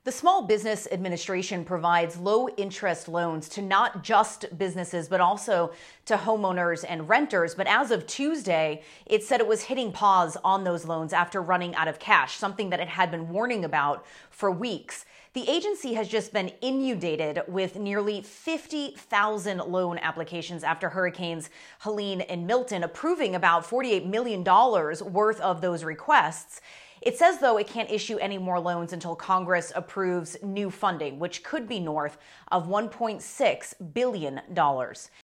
The Small Business Administration provides low-interest loans to not just businesses, but also to homeowners and renters. But as of Tuesday, it said it was hitting pause on those loans after running out of cash, something that it had been warning about for weeks. The agency has just been inundated with nearly 50,000 loan applications after hurricanes Helene and Milton, approving about $48 million worth of those requests. It says, though, it can't issue any more loans until Congress approves new funding, which could be north of $1.6 billion.